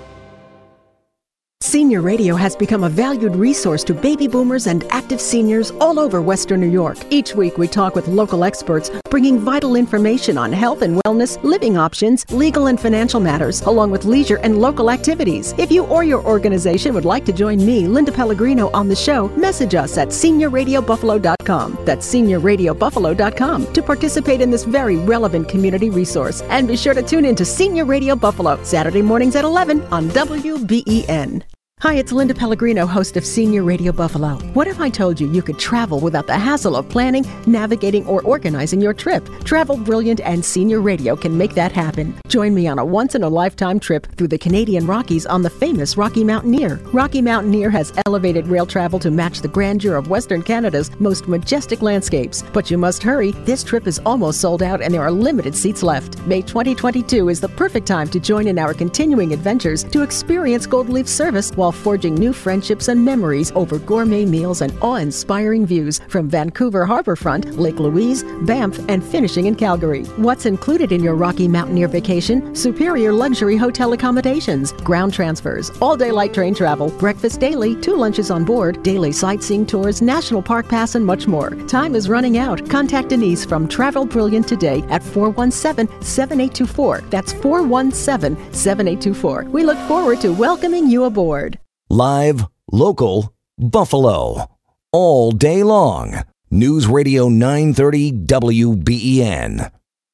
Senior Radio has become a valued resource to baby boomers and active seniors all over Western New York. Each week we talk with local experts, bringing vital information on health and wellness, living options, legal and financial matters, along with leisure and local activities. If you or your organization would like to join me, Linda Pellegrino, on the show, message us at senior radio buffalo dot com. That's senior radio buffalo dot com to participate in this very relevant community resource. And be sure to tune in to Senior Radio Buffalo, Saturday mornings at eleven on W B E N. Hi, it's Linda Pellegrino, host of Senior Radio Buffalo. What if I told you you could travel without the hassle of planning, navigating, or organizing your trip? Travel Brilliant and Senior Radio can make that happen. Join me on a once-in-a-lifetime trip through the Canadian Rockies on the famous Rocky Mountaineer. Rocky Mountaineer has elevated rail travel to match the grandeur of Western Canada's most majestic landscapes. But you must hurry. This trip is almost sold out and there are limited seats left. May twenty twenty-two is the perfect time to join in our continuing adventures to experience Gold Leaf service while forging new friendships and memories over gourmet meals and awe-inspiring views from Vancouver Harbourfront, Lake Louise, Banff, and finishing in Calgary. What's included in your Rocky Mountaineer vacation? Superior luxury hotel accommodations, ground transfers, all-day light train travel, breakfast daily, two lunches on board, daily sightseeing tours, national park pass, and much more. Time is running out. Contact Denise from Travel Brilliant today at four one seven, seven eight two four. That's four one seven, seven eight two four. We look forward to welcoming you aboard. Live, local, Buffalo. All day long. News Radio nine thirty W B E N.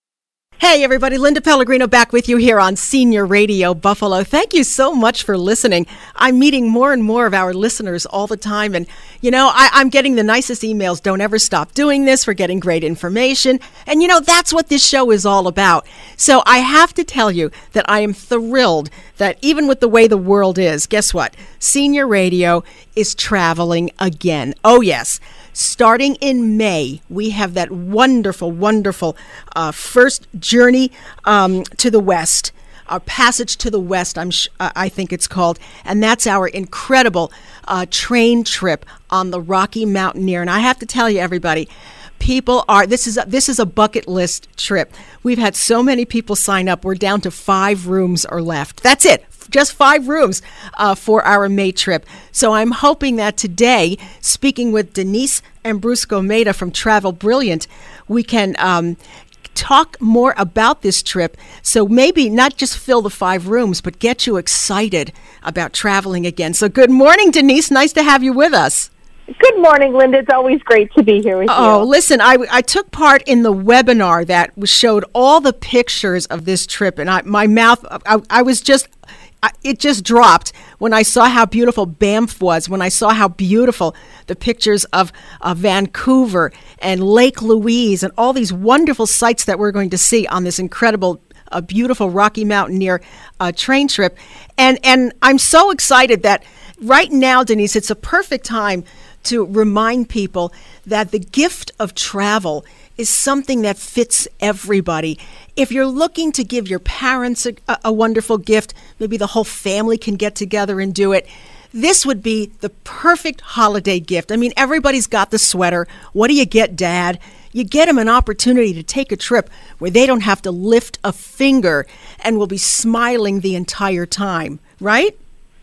Hey everybody, Linda Pellegrino back with you here on Senior Radio Buffalo. Thank you so much for listening. I'm meeting more and more of our listeners all the time, and you know, I, I'm getting the nicest emails. Don't ever stop doing this. We're getting great information, and you know, that's what this show is all about. So I have to tell you that I am thrilled that even with the way the world is, guess what? Senior Radio is traveling again. Oh yes. Starting in May, we have that wonderful, wonderful uh, first journey um, to the West, our passage to the West, I'm sh- uh, I think it's called, and that's our incredible uh, train trip on the Rocky Mountaineer. And I have to tell you, everybody, people are, this is a, this is a bucket list trip. We've had so many people sign up. We're down to five rooms are left. That's it. Just five rooms uh, for our May trip. So I'm hoping that today, speaking with Denise Ambrusco-Maida from Travel Brilliant, we can um, talk more about this trip. So maybe not just fill the five rooms, but get you excited about traveling again. So good morning, Denise. Nice to have you with us. Good morning, Linda. It's always great to be here with you. Oh, listen, I, I took part in the webinar that showed all the pictures of this trip, and I, my mouth, I, I was just... it just dropped when I saw how beautiful Banff was, when I saw how beautiful the pictures of uh, Vancouver and Lake Louise and all these wonderful sights that we're going to see on this incredible, uh, beautiful Rocky Mountaineer uh, train trip. And, and I'm so excited that right now, Denise, it's a perfect time to remind people that the gift of travel is something that fits everybody. If you're looking to give your parents a, a wonderful gift, maybe the whole family can get together and do it. This would be the perfect holiday gift. I mean, everybody's got the sweater. What do you get, Dad? You get them an opportunity to take a trip where they don't have to lift a finger and will be smiling the entire time, right?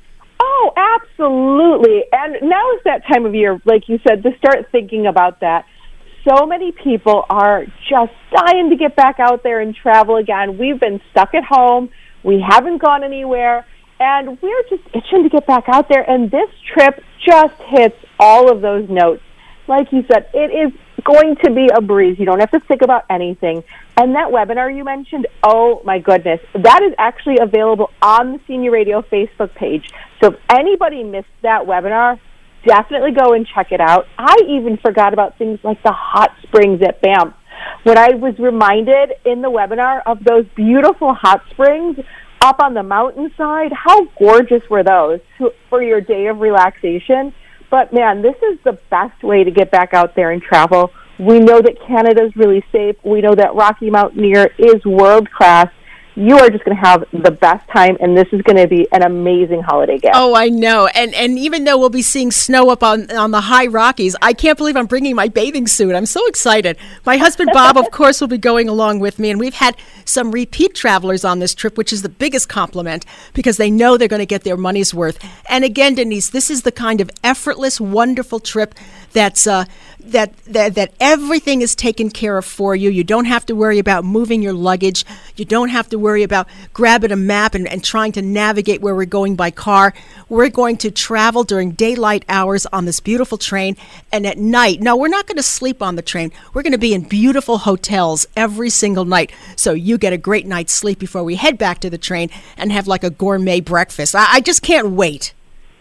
Oh, absolutely. And now is that time of year, like you said, to start thinking about that. So many people are just dying to get back out there and travel again. We've been stuck at home. We haven't gone anywhere. And we're just itching to get back out there. And this trip just hits all of those notes. Like you said, it is going to be a breeze. You don't have to think about anything. And that webinar you mentioned, oh, my goodness, that is actually available on the Senior Radio Facebook page. So if anybody missed that webinar, definitely go and check it out. I even forgot about things like the hot springs at Banff. When I was reminded in the webinar of those beautiful hot springs up on the mountainside, how gorgeous were those to, for your day of relaxation? But, man, this is the best way to get back out there and travel. We know that Canada's really safe. We know that Rocky Mountaineer is world-class. You are just going to have the best time, and this is going to be an amazing holiday gift. Oh, I know. And and even though we'll be seeing snow up on, on the high Rockies, I can't believe I'm bringing my bathing suit. I'm so excited. My husband, Bob, of course, will be going along with me, and we've had some repeat travelers on this trip, which is the biggest compliment because they know they're going to get their money's worth. And again, Denise, this is the kind of effortless, wonderful trip that's uh, that, that that everything is taken care of for you. You don't have to worry about moving your luggage. You don't have to worry about grabbing a map and, and trying to navigate where we're going by car. We're going to travel during daylight hours on this beautiful train, and at night, no, we're not going to sleep on the train. We're going to be in beautiful hotels every single night, so you get a great night's sleep before we head back to the train and have like a gourmet breakfast. I, I just can't wait.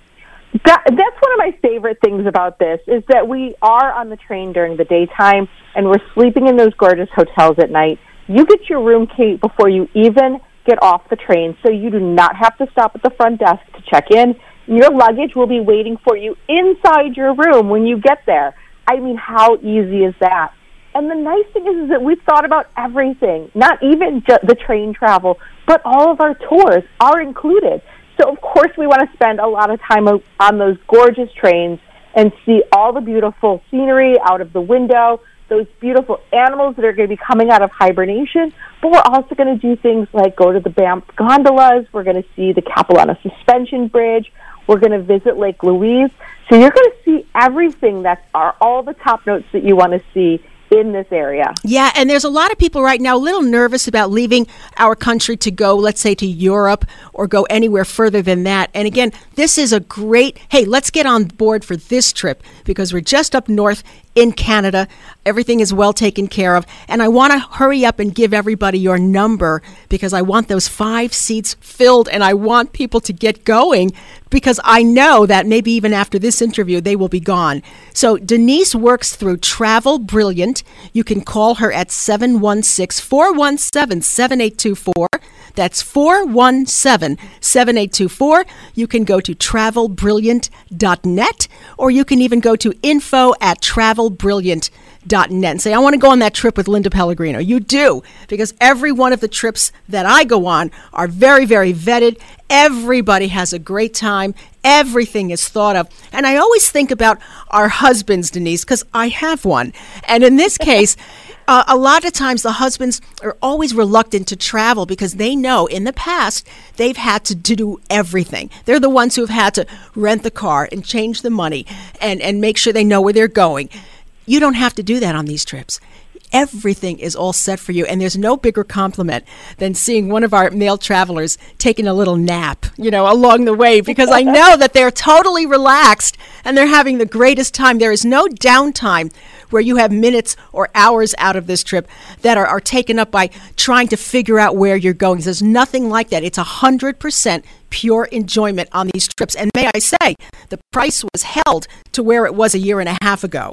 That, that's one of my favorite things about this is that we are on the train during the daytime and we're sleeping in those gorgeous hotels at night. You get your room key before you even get off the train, so you do not have to stop at the front desk to check in. Your luggage will be waiting for you inside your room when you get there. I mean, how easy is that? And the nice thing is, is that we've thought about everything, not even just the train travel, but all of our tours are included. So, of course, we want to spend a lot of time on those gorgeous trains and see all the beautiful scenery out of the window, those beautiful animals that are going to be coming out of hibernation. But we're also going to do things like go to the Banff gondolas. We're going to see the Capilano Suspension Bridge. We're going to visit Lake Louise. So you're going to see everything that are all the top notes that you want to see in this area. Yeah, and there's a lot of people right now a little nervous about leaving our country to go, let's say, to Europe or go anywhere further than that. And again, this is a great, hey, let's get on board for this trip because we're just up north in Canada. Everything is well taken care of. And I want to hurry up and give everybody your number because I want those five seats filled and I want people to get going because I know that maybe even after this interview, they will be gone. So Denise works through Travel Brilliant. You can call her at seven one six, four one seven, seven eight two four. That's four one seven, seven eight two four. You can go to travel brilliant dot net or you can even go to info at travel brilliant dot net and say, I want to go on that trip with Linda Pellegrino. You do, because every one of the trips that I go on are very, very vetted. Everybody has a great time. Everything is thought of. And I always think about our husbands, Denise, because I have one. And in this case, Uh, a lot of times the husbands are always reluctant to travel because they know in the past they've had to do everything. They're the ones who have had to rent the car and change the money and, and make sure they know where they're going. You don't have to do that on these trips. Everything is all set for you, and there's no bigger compliment than seeing one of our male travelers taking a little nap, you know, along the way, because I know that they're totally relaxed and they're having the greatest time. There is no downtime where you have minutes or hours out of this trip that are, are taken up by trying to figure out where you're going. There's nothing like that. It's one hundred percent pure enjoyment on these trips. And may I say, the price was held to where it was a year and a half ago.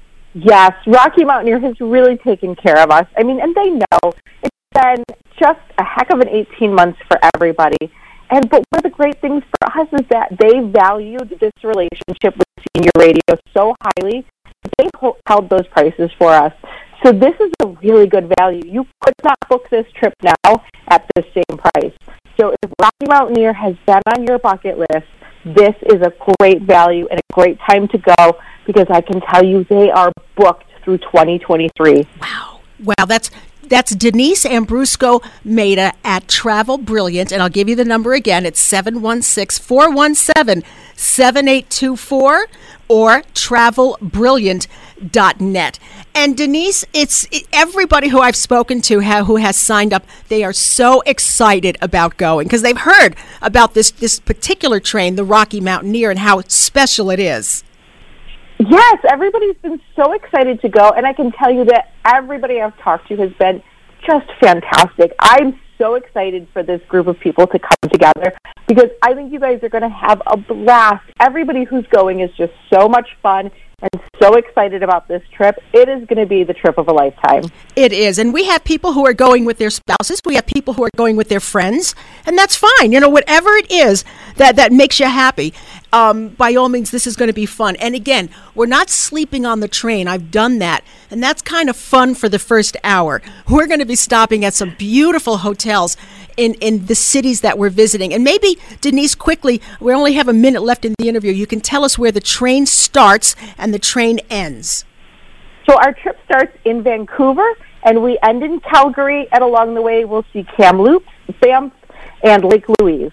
Yes, Rocky Mountaineer has really taken care of us. I mean, and they know it's been just a heck of an eighteen months for everybody. And but one of the great things for us is that they valued this relationship with Senior Radio so highly that they held those prices for us. So this is a really good value. You could not book this trip now at the same price. So if Rocky Mountaineer has been on your bucket list, this is a great value and a great time to go, because I can tell you they are booked through twenty twenty-three. Wow. Wow, that's that's Denise Ambrusco Maida at Travel Brilliant, and I'll give you the number again. It's seven one six, four one seven, seven eight two four or travel brilliant dot net. And Denise, it's it, everybody who I've spoken to ha, who has signed up, they are so excited about going because they've heard about this this particular train, the Rocky Mountaineer, and how special it is. Yes, everybody's been so excited to go, and I can tell you that everybody I've talked to has been just fantastic. I'm so excited for this group of people to come together because I think you guys are going to have a blast. Everybody who's going is just so much fun and so excited about this trip. It is going to be the trip of a lifetime. It is. And we have people who are going with their spouses. We have people who are going with their friends. And that's fine. You know, whatever it is that, that makes you happy, um, by all means, this is going to be fun. And again, we're not sleeping on the train. I've done that. And that's kind of fun for the first hour. We're going to be stopping at some beautiful hotels in, in the cities that we're visiting. And maybe, Denise, quickly, we only have a minute left in the interview. You can tell us where the train starts and the train ends. So our trip starts in Vancouver, and we end in Calgary, and along the way we'll see Kamloops, Banff, and Lake Louise.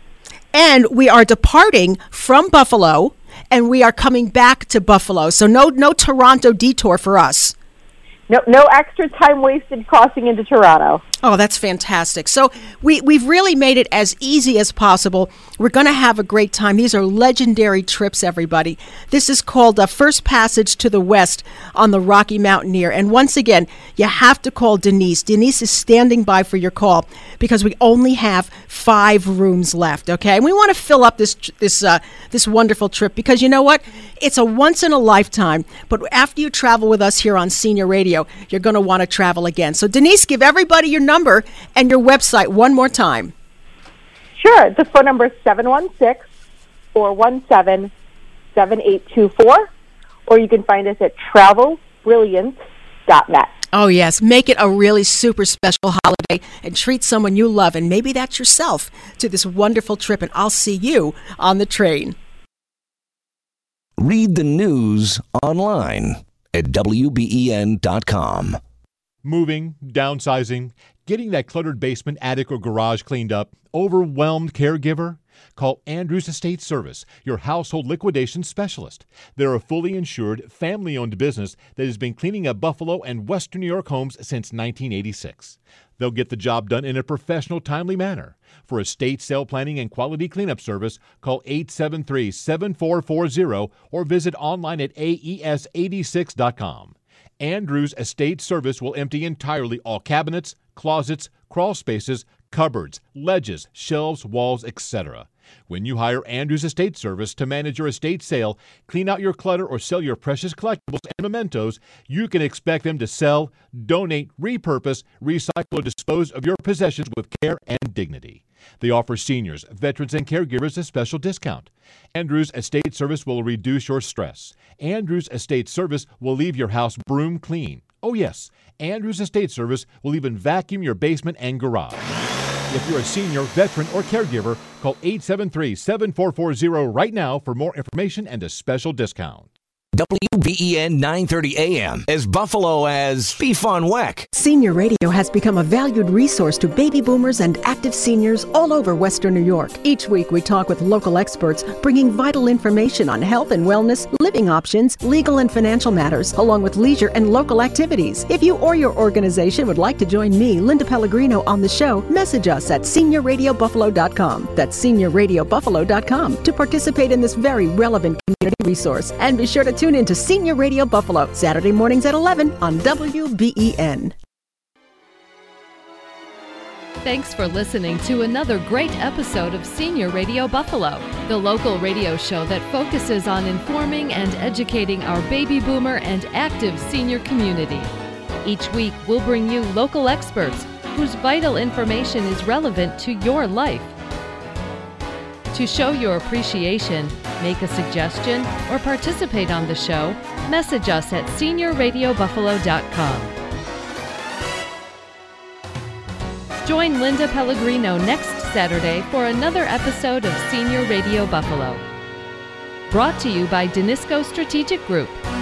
And we are departing from Buffalo, and we are coming back to Buffalo. So no no Toronto detour for us. No, no extra time wasted crossing into Toronto. Oh, that's fantastic. So we, we've really made it as easy as possible. We're going to have a great time. These are legendary trips, everybody. This is called a First Passage to the West on the Rocky Mountaineer. And once again, you have to call Denise. Denise is standing by for your call because we only have five rooms left, okay? And we want to fill up this this uh, this wonderful trip because you know what? It's a once in a lifetime. But after you travel with us here on Senior Radio, you're going to want to travel again. So Denise, give everybody your number and your website one more time. Sure. The phone number is seven one six, four one seven, seven eight two four, or you can find us at travel brilliance dot net. Oh, yes. Make it a really super special holiday and treat someone you love, and maybe that's yourself, to this wonderful trip, and I'll see you on the train. Read the news online at W B E N dot com. Moving, downsizing, getting that cluttered basement, attic, or garage cleaned up, overwhelmed caregiver? Call Andrews Estate Service, your household liquidation specialist. They're a fully insured, family-owned business that has been cleaning up Buffalo and Western New York homes since nineteen eighty-six. They'll get the job done in a professional, timely manner. For estate sale planning and quality cleanup service, call eight seven three, seven four four zero or visit online at A E S eighty-six dot com. Andrews Estate Service will empty entirely all cabinets, closets, crawl spaces, cupboards, ledges, shelves, walls, et cetera. When you hire Andrews Estate Service to manage your estate sale, clean out your clutter, or sell your precious collectibles and mementos, you can expect them to sell, donate, repurpose, recycle, or dispose of your possessions with care and dignity. They offer seniors, veterans, and caregivers a special discount. Andrews Estate Service will reduce your stress. Andrews Estate Service will leave your house broom clean. Oh yes, Andrews Estate Service will even vacuum your basement and garage. If you're a senior, veteran, or caregiver, call eight seven three, seven four four zero right now for more information and a special discount. W B E N nine thirty A M, as Buffalo as Beef on Weck. Senior Radio has become a valued resource to baby boomers and active seniors all over Western New York. Each week we talk with local experts, bringing vital information on health and wellness, living options, legal and financial matters, along with leisure and local activities. If you or your organization would like to join me, Linda Pellegrino, on the show, message us at senior radio buffalo dot com. That's senior radio buffalo dot com to participate in this very relevant community resource. And be sure to tune in to Senior Radio Buffalo, Saturday mornings at eleven on W B E N. Thanks for listening to another great episode of Senior Radio Buffalo, the local radio show that focuses on informing and educating our baby boomer and active senior community. Each week, we'll bring you local experts whose vital information is relevant to your life. To show your appreciation, make a suggestion, or participate on the show, message us at senior radio buffalo dot com. Join Linda Pellegrino next Saturday for another episode of Senior Radio Buffalo. Brought to you by Danisco Strategic Group,